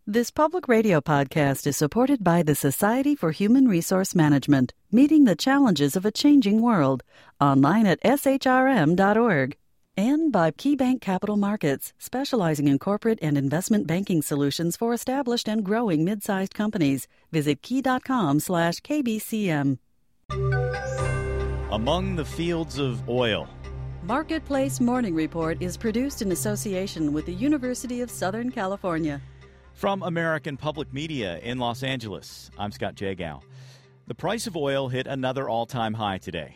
This public radio podcast is supported by the Society for Human Resource Management, meeting the challenges of a changing world, online at shrm.org, and by KeyBank Capital Markets, specializing in corporate and investment banking solutions for established and growing mid-sized companies. Visit key.com/KBCM. Among the fields of oil. Marketplace Morning Report is produced in association with the University of Southern California. From American Public Media in Los Angeles, I'm Scott Jagow. The price of oil hit another all-time high today,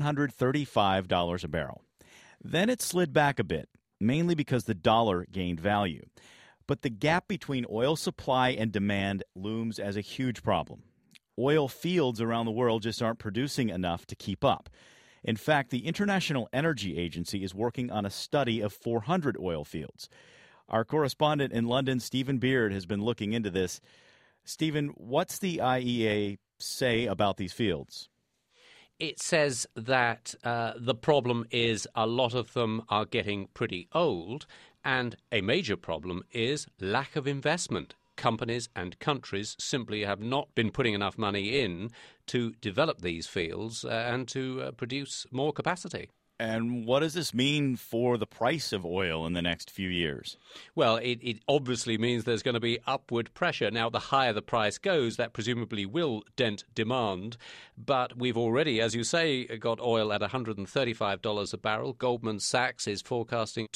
$135 a barrel. Then it slid back a bit, mainly because the dollar gained value. But the gap between oil supply and demand looms as a huge problem. Oil fields around the world just aren't producing enough to keep up. In fact, the International Energy Agency is working on a study of 400 oil fields. Our correspondent in London, Stephen Beard, has been looking into this. Stephen, what's the IEA say about these fields? It says that the problem is a lot of them are getting pretty old, and a major problem is lack of investment. Companies and countries simply have not been putting enough money in to develop these fields and to produce more capacity. And what does this mean for the price of oil in the next few years? Well, it obviously means there's going to be upward pressure. Now, the higher the price goes, that presumably will dent demand. But we've already, as you say, got oil at $135 a barrel. Goldman Sachs is forecasting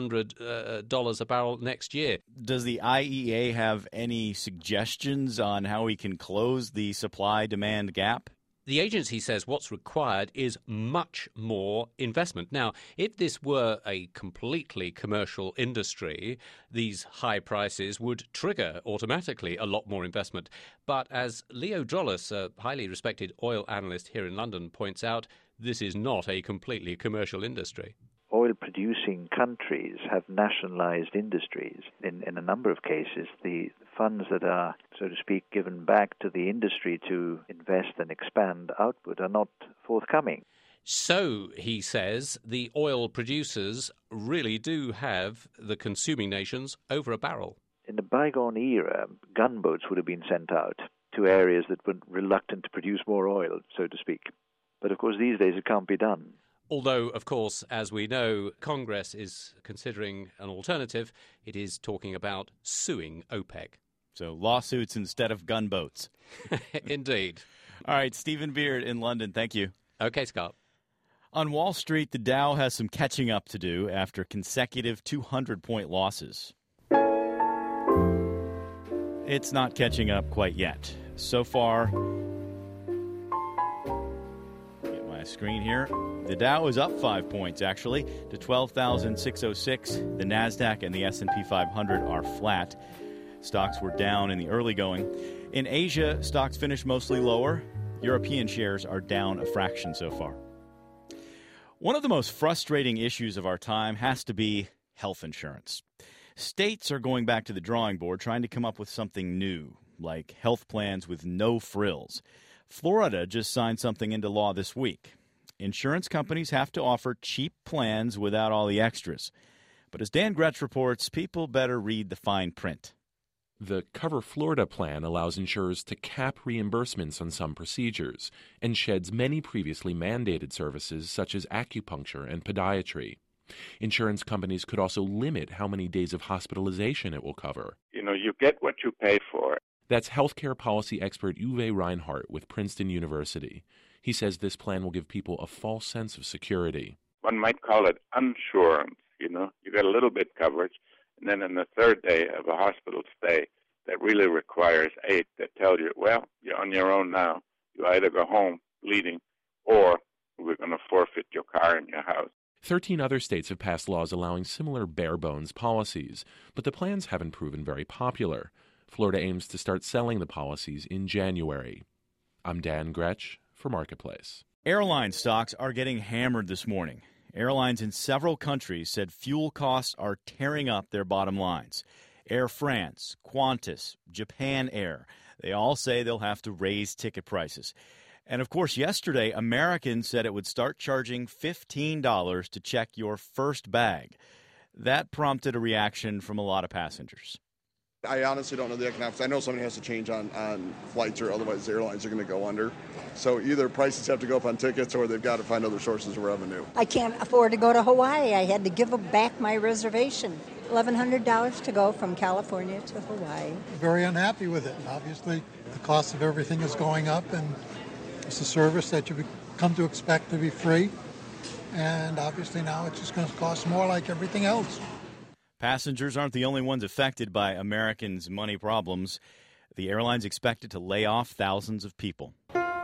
$200 a barrel next year. Does the IEA have any suggestions on how we can close the supply-demand gap? The agency says what's required is much more investment. Now, if this were a completely commercial industry, these high prices would trigger automatically a lot more investment. But as Leo Drollis, a highly respected oil analyst here in London, points out, this is not a completely commercial industry. Oil-producing countries have nationalized industries. In a number of cases, the funds that are, so to speak, given back to the industry to invest and expand output are not forthcoming. So, he says, the oil producers really do have the consuming nations over a barrel. In the bygone era, gunboats would have been sent out to areas that were reluctant to produce more oil, so to speak. But of course, these days it can't be done. Although, of course, as we know, Congress is considering an alternative. It is talking about suing OPEC. So lawsuits instead of gunboats. Indeed. All right, Stephen Beard in London, thank you. Okay, Scott. On Wall Street, the Dow has some catching up to do after consecutive 200-point losses. It's not catching up quite yet. So far, screen here. The Dow is up 5 points, actually, to 12,606. The NASDAQ and the S&P 500 are flat. Stocks were down in the early going. In Asia, stocks finished mostly lower. European shares are down a fraction so far. One of the most frustrating issues of our time has to be health insurance. States are going back to the drawing board trying to come up with something new, like health plans with no frills. Florida just signed something into law this week. Insurance companies have to offer cheap plans without all the extras. But as Dan Gretsch reports, people better read the fine print. The Cover Florida plan allows insurers to cap reimbursements on some procedures and sheds many previously mandated services such as acupuncture and podiatry. Insurance companies could also limit how many days of hospitalization it will cover. You get what you pay for. That's healthcare policy expert Uwe Reinhardt with Princeton University. He says this plan will give people a false sense of security. One might call it insurance. You get a little bit coverage, and then in the third day of a hospital stay that really requires aid that tells you, well, you're on your own now. You either go home bleeding or we're going to forfeit your car and your house. 13 other states have passed laws allowing similar bare-bones policies, but the plans haven't proven very popular. Florida aims to start selling the policies in January. I'm Dan Gretsch for Marketplace. Airline stocks are getting hammered this morning. Airlines in several countries said fuel costs are tearing up their bottom lines. Air France, Qantas, Japan Air, they all say they'll have to raise ticket prices. And, of course, yesterday, American said it would start charging $15 to check your first bag. That prompted a reaction from a lot of passengers. I honestly don't know the economics. I know something has to change on flights, or otherwise the airlines are going to go under. So either prices have to go up on tickets, or they've got to find other sources of revenue. I can't afford to go to Hawaii. I had to give back my reservation. $1,100 to go from California to Hawaii. Very unhappy with it. Obviously, the cost of everything is going up, and it's a service that you come to expect to be free. And obviously now it's just going to cost more like everything else. Passengers aren't the only ones affected by Americans' money problems. The airline's expected to lay off thousands of people.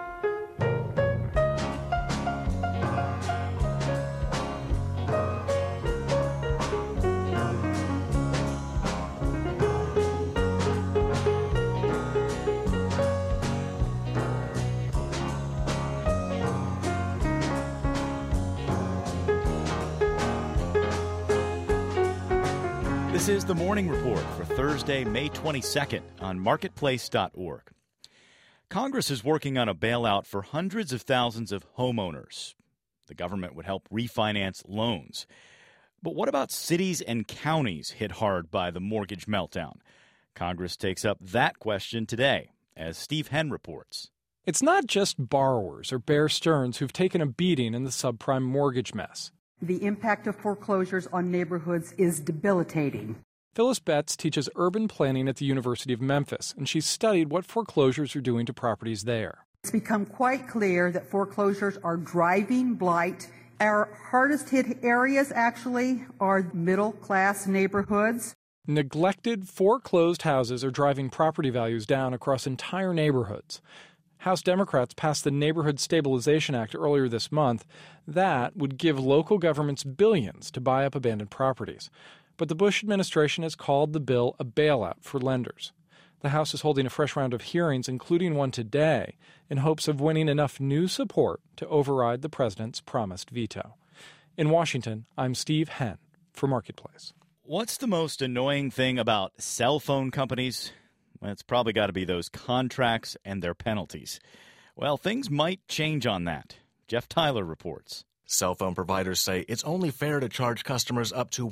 This is the Morning Report for Thursday, May 22nd on marketplace.org. Congress is working on a bailout for hundreds of thousands of homeowners. The government would help refinance loans. But what about cities and counties hit hard by the mortgage meltdown? Congress takes up that question today, as Steve Henn reports. It's not just borrowers or Bear Stearns who've taken a beating in the subprime mortgage mess. The impact of foreclosures on neighborhoods is debilitating. Phyllis Betts teaches urban planning at the University of Memphis, and she's studied what foreclosures are doing to properties there. It's become quite clear that foreclosures are driving blight. Our hardest hit areas actually are middle-class neighborhoods. Neglected, foreclosed houses are driving property values down across entire neighborhoods. House Democrats passed the Neighborhood Stabilization Act earlier this month. That would give local governments billions to buy up abandoned properties. But the Bush administration has called the bill a bailout for lenders. The House is holding a fresh round of hearings, including one today, in hopes of winning enough new support to override the president's promised veto. In Washington, I'm Steve Henn for Marketplace. What's the most annoying thing about cell phone companies? Well, it's probably got to be those contracts and their penalties. Well, things might change on that. Jeff Tyler reports. Cell phone providers say it's only fair to charge customers up to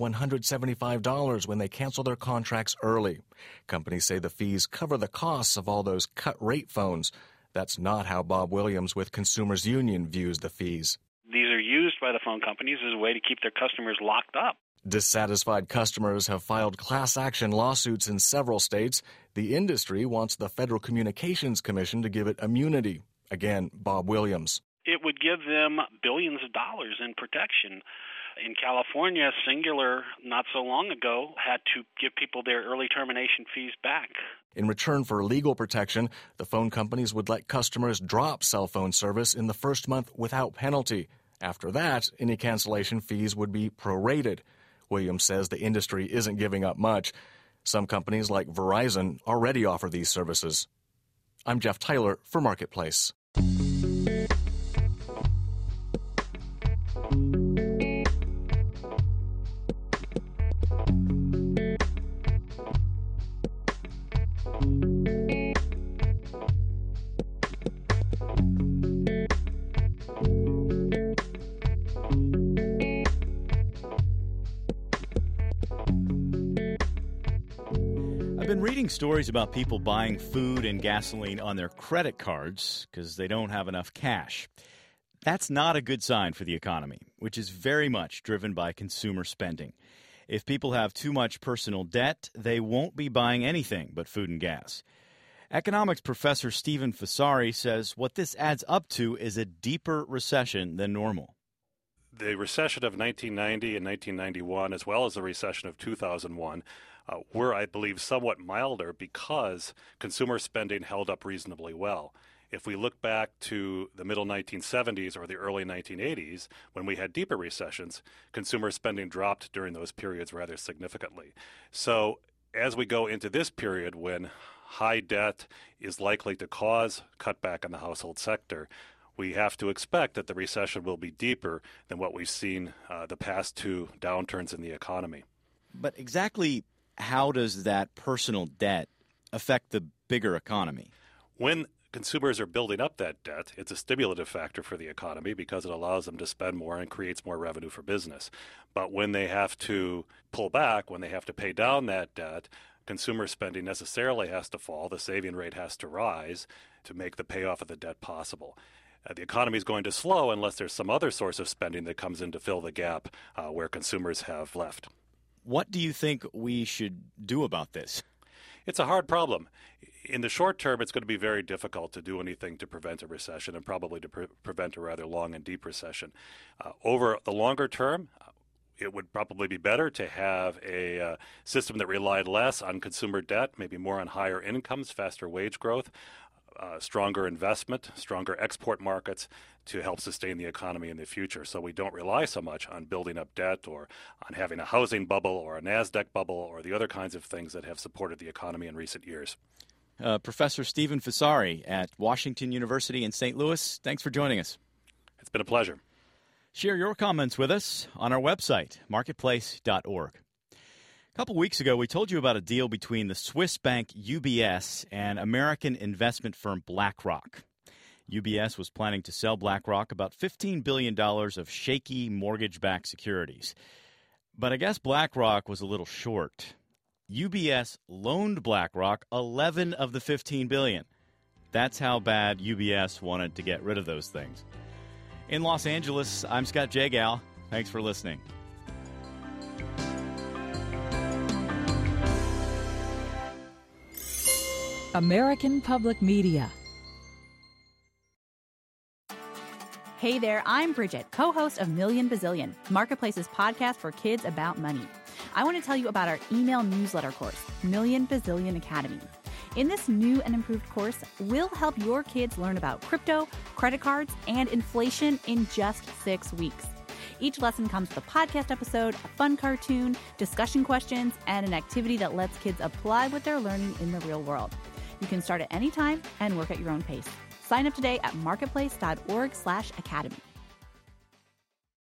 $175 when they cancel their contracts early. Companies say the fees cover the costs of all those cut-rate phones. That's not how Bob Williams with Consumers Union views the fees. These are used by the phone companies as a way to keep their customers locked up. Dissatisfied customers have filed class action lawsuits in several states. The industry wants the Federal Communications Commission to give it immunity. Again, Bob Williams. It would give them billions of dollars in protection. In California, Singular, not so long ago, had to give people their early termination fees back. In return for legal protection, the phone companies would let customers drop cell phone service in the first month without penalty. After that, any cancellation fees would be prorated. Williams says the industry isn't giving up much. Some companies like Verizon already offer these services. I'm Jeff Tyler for Marketplace. I've been reading stories about people buying food and gasoline on their credit cards because they don't have enough cash. That's not a good sign for the economy, which is very much driven by consumer spending. If people have too much personal debt, they won't be buying anything but food and gas. Economics professor Stephen Fasari says what this adds up to is a deeper recession than normal. The recession of 1990 and 1991, as well as the recession of 2001, were, I believe, somewhat milder because consumer spending held up reasonably well. If we look back to the middle 1970s or the early 1980s, when we had deeper recessions, consumer spending dropped during those periods rather significantly. So as we go into this period when high debt is likely to cause cutback in the household sector, we have to expect that the recession will be deeper than what we've seen the past two downturns in the economy. But exactly how does that personal debt affect the bigger economy? When consumers are building up that debt, it's a stimulative factor for the economy because it allows them to spend more and creates more revenue for business. But when they have to pull back, when they have to pay down that debt, consumer spending necessarily has to fall. The saving rate has to rise to make the payoff of the debt possible. The economy is going to slow unless there's some other source of spending that comes in to fill the gap where consumers have left. What do you think we should do about this? It's a hard problem. In the short term, it's going to be very difficult to do anything to prevent a recession and probably to prevent a rather long and deep recession. Over the longer term, it would probably be better to have a system that relied less on consumer debt, maybe more on higher incomes, faster wage growth, stronger investment, stronger export markets to help sustain the economy in the future. So we don't rely so much on building up debt or on having a housing bubble or a NASDAQ bubble or the other kinds of things that have supported the economy in recent years. Professor Stephen Fasari at Washington University in St. Louis, thanks for joining us. It's been a pleasure. Share your comments with us on our website, marketplace.org. A couple weeks ago, we told you about a deal between the Swiss bank UBS and American investment firm BlackRock. UBS was planning to sell BlackRock about $15 billion of shaky mortgage-backed securities. But I guess BlackRock was a little short. UBS loaned BlackRock 11 of the $15 billion. That's how bad UBS wanted to get rid of those things. In Los Angeles, I'm Scott Jagal. Thanks for listening. American Public Media. Hey there, I'm Bridget, co-host of Million Bazillion, Marketplace's podcast for kids about money. I want to tell you about our email newsletter course, Million Bazillion Academy. In this new and improved course, we'll help your kids learn about crypto, credit cards, and inflation in just 6 weeks. Each lesson comes with a podcast episode, a fun cartoon, discussion questions, and an activity that lets kids apply what they're learning in the real world. You can start at any time and work at your own pace. Sign up today at marketplace.org/academy.